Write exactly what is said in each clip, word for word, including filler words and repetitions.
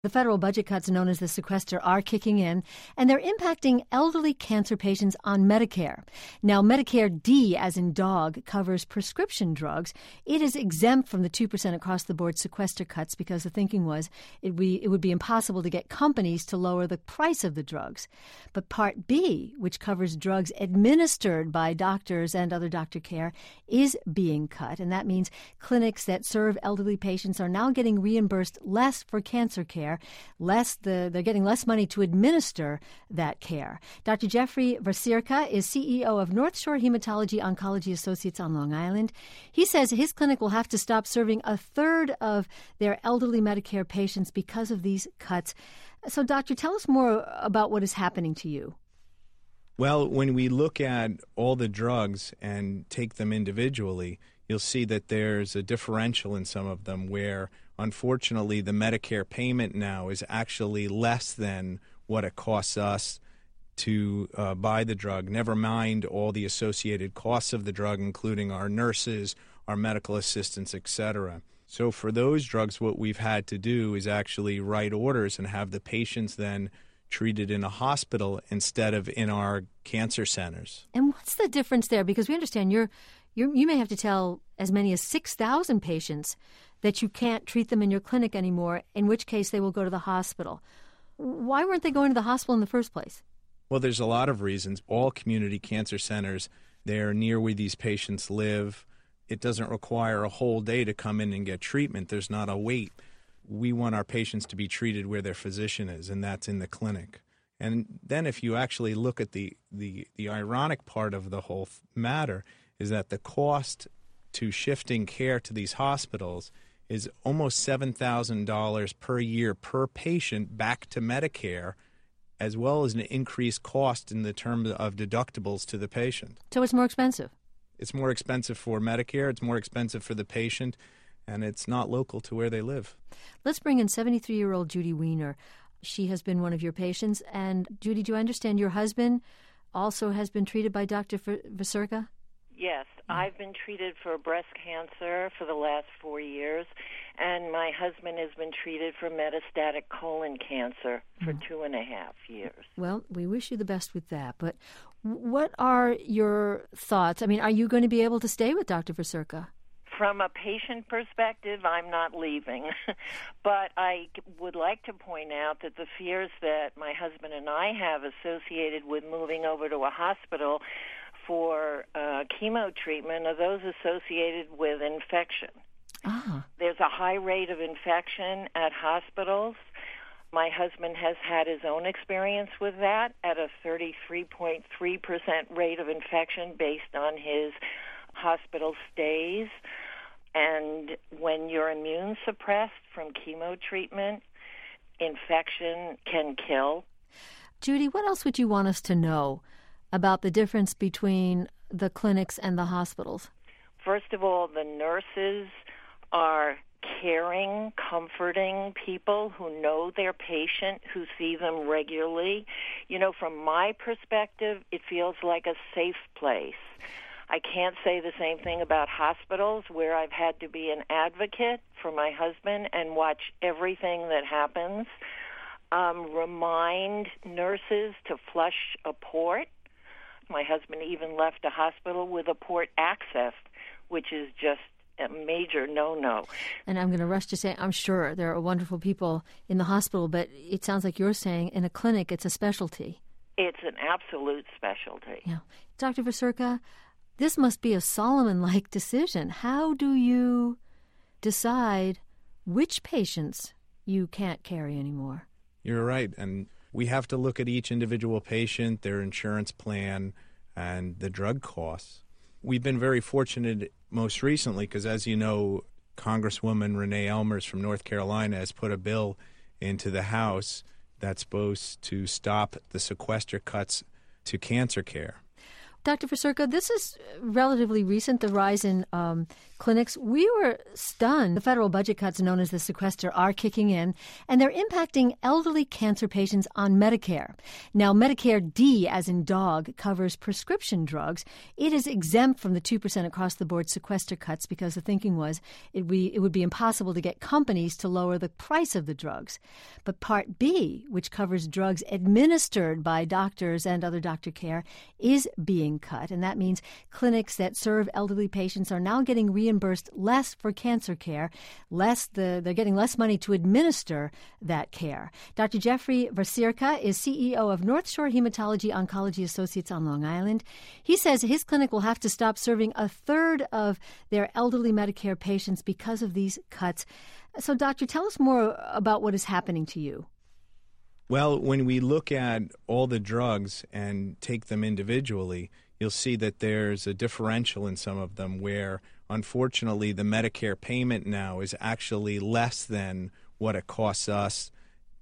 The federal budget cuts known as the sequester are kicking in, and they're impacting elderly cancer patients on Medicare. Now, Medicare D, as in dog, covers prescription drugs. It is exempt from the two percent across-the-board sequester cuts because the thinking was it, be, it would be impossible to get companies to lower the price of the drugs. But Part B, which covers drugs administered by doctors and other doctor care, is being cut, and that means clinics that serve elderly patients are now getting reimbursed less for cancer care. Less the, they're getting less money to administer that care. Doctor Jeffrey Vaserka is C E O of North Shore Hematology Oncology Associates on Long Island. He says his clinic will have to stop serving a third of their elderly Medicare patients because of these cuts. So, doctor, tell us more about what is happening to you. Well, when we look at all the drugs and take them individually, you'll see that there's a differential in some of them where, unfortunately, the Medicare payment now is actually less than what it costs us to uh, buy the drug, never mind all the associated costs of the drug, including our nurses, our medical assistants, et cetera. So for those drugs, what we've had to do is actually write orders and have the patients then treated in a hospital instead of in our cancer centers. And what's the difference there? Because we understand you're, you're, you may have to tell as many as six thousand patients that you can't treat them in your clinic anymore, in which case they will go to the hospital. Why weren't they going to the hospital in the first place? Well, there's a lot of reasons. All community cancer centers, they're near where these patients live. It doesn't require a whole day to come in and get treatment. There's not a wait. We want our patients to be treated where their physician is, and that's in the clinic. And then if you actually look at the, the, the ironic part of the whole matter is that the cost to shifting care to these hospitals is almost seven thousand dollars per year per patient back to Medicare, as well as an increased cost in the terms of deductibles to the patient. So it's more expensive? It's more expensive for Medicare, it's more expensive for the patient, and it's not local to where they live. Let's bring in seventy-three-year-old Judy Weiner. She has been one of your patients. And, Judy, do I understand your husband also has been treated by Doctor Vaserka? Yes, I've been treated for breast cancer for the last four years, and my husband has been treated for metastatic colon cancer for mm. two and a half years. Well, we wish you the best with that. But what are your thoughts? I mean, are you going to be able to stay with Doctor Vaserka? From a patient perspective, I'm not leaving. But I would like to point out that the fears that my husband and I have associated with moving over to a hospital for uh, chemo treatment are those associated with infection. Ah. There's a high rate of infection at hospitals. My husband has had his own experience with that at a thirty-three point three percent rate of infection based on his hospital stays. And when you're immune suppressed from chemo treatment, infection can kill. Judy, what else would you want us to know about the difference between the clinics and the hospitals? First of all, the nurses are caring, comforting people who know their patient, who see them regularly. You know, from my perspective, it feels like a safe place. I can't say the same thing about hospitals where I've had to be an advocate for my husband and watch everything that happens, um, remind nurses to flush a port. My husband even left a hospital with a port access, which is just a major no-no. And I'm going to rush to say, I'm sure there are wonderful people in the hospital, but it sounds like you're saying in a clinic it's a specialty. It's an absolute specialty. Yeah. Doctor Vaserka, this must be a Solomon-like decision. How do you decide which patients you can't carry anymore? You're right, and we have to look at each individual patient, their insurance plan, and the drug costs. We've been very fortunate most recently because, as you know, Congresswoman Renee Elmers from North Carolina has put a bill into the House that's supposed to stop the sequester cuts to cancer care. Doctor Vaserka, this is relatively recent, the rise in um, clinics, we were stunned. The federal budget cuts known as the sequester are kicking in, and they're impacting elderly cancer patients on Medicare. Now, Medicare D, as in dog, covers prescription drugs. It is exempt from the two percent across-the-board sequester cuts because the thinking was it, we, it would be impossible to get companies to lower the price of the drugs. But Part B, which covers drugs administered by doctors and other doctor care, is being cut, and that means clinics that serve elderly patients are now getting reimbursed reimbursed less for cancer care, less the they're getting less money to administer that care. Doctor Jeffrey Vaserka is C E O of North Shore Hematology Oncology Associates on Long Island. He says his clinic will have to stop serving a third of their elderly Medicare patients because of these cuts. So, doctor, tell us more about what is happening to you. Well, when we look at all the drugs and take them individually, you'll see that there's a differential in some of them where, unfortunately, the Medicare payment now is actually less than what it costs us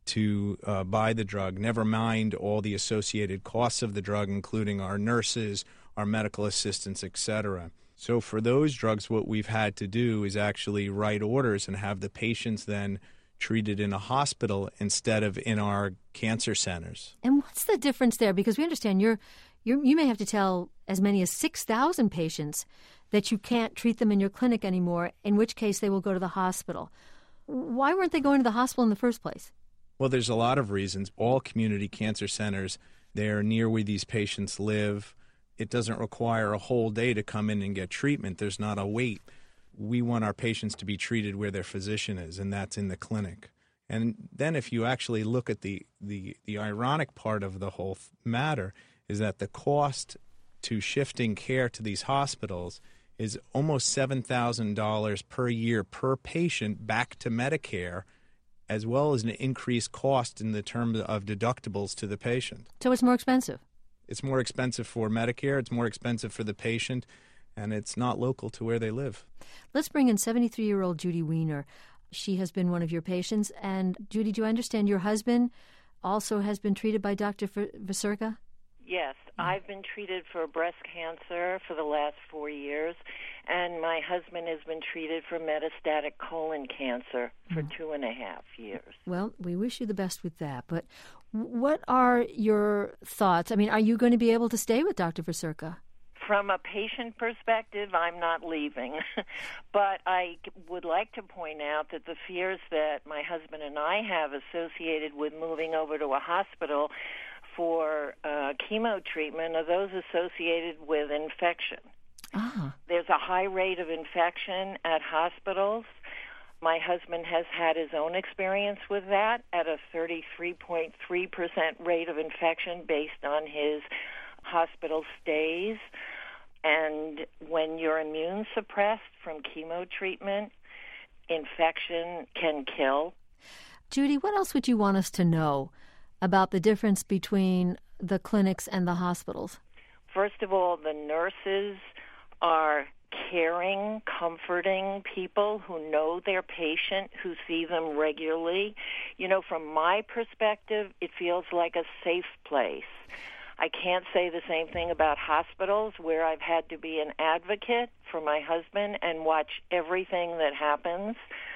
to uh, buy the drug, never mind all the associated costs of the drug, including our nurses, our medical assistants, et cetera. So for those drugs, what we've had to do is actually write orders and have the patients then treated in a hospital instead of in our cancer centers. And what's the difference there? Because we understand you're, you're, you may have to tell as many as six thousand patients that you can't treat them in your clinic anymore, in which case they will go to the hospital. Why weren't they going to the hospital in the first place? Well, there's a lot of reasons. All community cancer centers, they're near where these patients live. It doesn't require a whole day to come in and get treatment. There's not a wait. We want our patients to be treated where their physician is, and that's in the clinic. And then if you actually look at the, the, the ironic part of the whole matter is that the cost to shifting care to these hospitals is almost seven thousand dollars per year per patient back to Medicare, as well as an increased cost in the terms of deductibles to the patient. So it's more expensive? It's more expensive for Medicare, it's more expensive for the patient, and it's not local to where they live. Let's bring in seventy-three-year-old Judy Weiner. She has been one of your patients. And, Judy, do I understand your husband also has been treated by Doctor Vaserka? Yes, I've been treated for breast cancer for the last four years, and my husband has been treated for metastatic colon cancer for mm. two and a half years. Well, we wish you the best with that. But what are your thoughts? I mean, are you going to be able to stay with Doctor Vaserka? From a patient perspective, I'm not leaving. But I would like to point out that the fears that my husband and I have associated with moving over to a hospital for uh, chemo treatment are those associated with infection. Ah. There's a high rate of infection at hospitals. My husband has had his own experience with that at a thirty-three point three percent rate of infection based on his hospital stays. And when you're immune suppressed from chemo treatment, infection can kill. Judy, what else would you want us to know about the difference between the clinics and the hospitals? First of all, the nurses are caring, comforting people who know their patient, who see them regularly. You know, from my perspective, it feels like a safe place. I can't say the same thing about hospitals where I've had to be an advocate for my husband and watch everything that happens,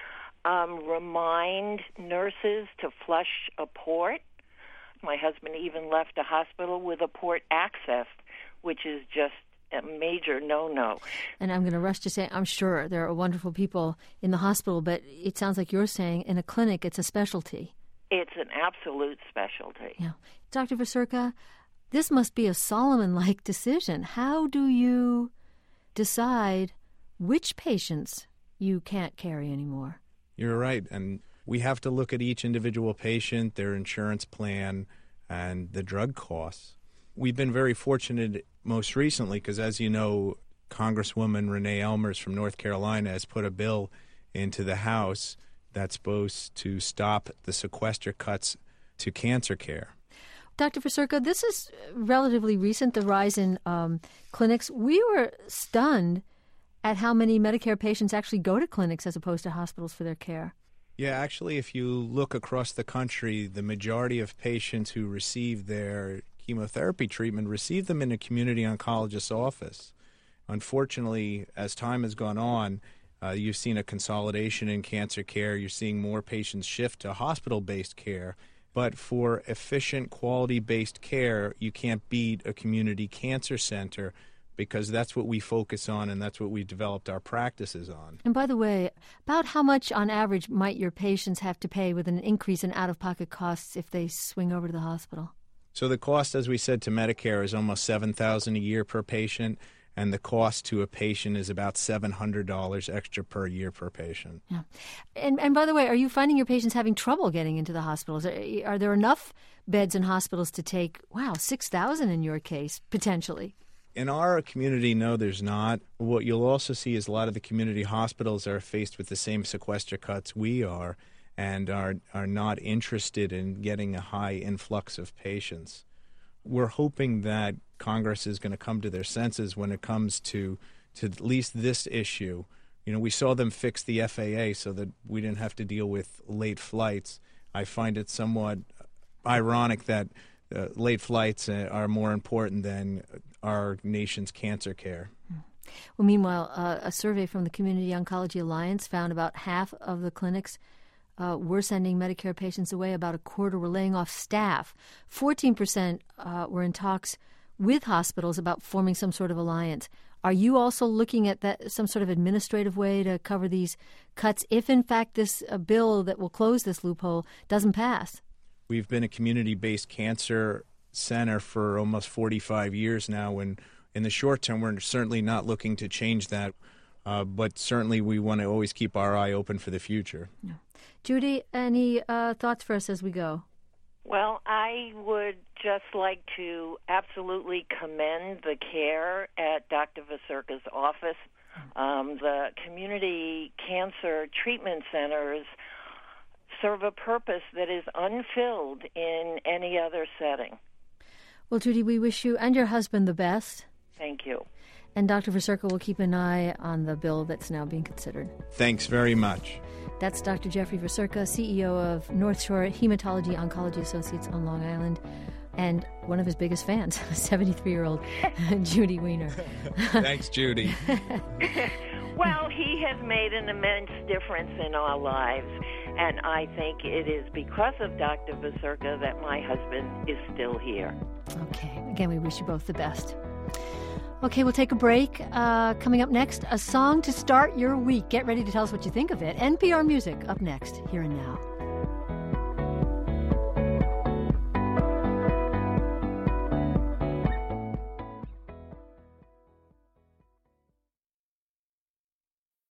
um, remind nurses to flush a port. My husband even left a hospital with a port access, which is just a major no-no. And I'm going to rush to say, I'm sure there are wonderful people in the hospital, but it sounds like you're saying in a clinic it's a specialty. It's an absolute specialty. Yeah. Doctor Vaserka, this must be a Solomon-like decision. How do you decide which patients you can't carry anymore? You're right. And we have to look at each individual patient, their insurance plan, and the drug costs. We've been very fortunate most recently because, as you know, Congresswoman Renee Elmers from North Carolina has put a bill into the House that's supposed to stop the sequester cuts to cancer care. Doctor Vaserka, this is relatively recent, the rise in um, clinics. We were stunned at how many Medicare patients actually go to clinics as opposed to hospitals for their care. Yeah, actually, if you look across the country, the majority of patients who receive their chemotherapy treatment receive them in a community oncologist's office. Unfortunately, as time has gone on, uh, you've seen a consolidation in cancer care. You're seeing more patients shift to hospital-based care. But for efficient, quality-based care, you can't beat a community cancer center, because that's what we focus on and that's what we developed our practices on. And by the way, about how much on average might your patients have to pay with an increase in out-of-pocket costs if they swing over to the hospital? So the cost, as we said, to Medicare is almost seven thousand dollars a year per patient, and the cost to a patient is about seven hundred dollars extra per year per patient. Yeah. And, and by the way, are you finding your patients having trouble getting into the hospitals? Are, are there enough beds in hospitals to take, wow, six thousand in your case, potentially? In our community, no, there's not. What you'll also see is a lot of the community hospitals are faced with the same sequester cuts we are and are, are not interested in getting a high influx of patients. We're hoping that Congress is going to come to their senses when it comes to, to at least this issue. You know, we saw them fix the F A A so that we didn't have to deal with late flights. I find it somewhat ironic that uh, late flights are more important than our nation's cancer care. Well, meanwhile, uh, a survey from the Community Oncology Alliance found about half of the clinics uh, were sending Medicare patients away. About a quarter were laying off staff. fourteen percent uh, were in talks with hospitals about forming some sort of alliance. Are you also looking at that some sort of administrative way to cover these cuts if, in fact, this uh, bill that will close this loophole doesn't pass? We've been a community-based cancer center for almost forty-five years now, and in the short term, we're certainly not looking to change that, uh, but certainly we want to always keep our eye open for the future. Yeah. Judy, any uh, thoughts for us as we go? Well, I would just like to absolutely commend the care at Doctor Vasurka's office. Um, the community cancer treatment centers serve a purpose that is unfilled in any other setting. Well, Judy, we wish you and your husband the best. Thank you. And Doctor Vasurka will keep an eye on the bill that's now being considered. Thanks very much. That's Doctor Jeffrey Vasurka, C E O of North Shore Hematology Oncology Associates on Long Island, and one of his biggest fans, seventy-three-year-old Judy Weiner. Thanks, Judy. Well, he has made an immense difference in our lives, and I think it is because of Doctor Vasurka that my husband is still here. Okay. Again, we wish you both the best. Okay, we'll take a break. Uh, coming up next, a song to start your week. Get ready to tell us what you think of it. N P R Music up next, Here and Now.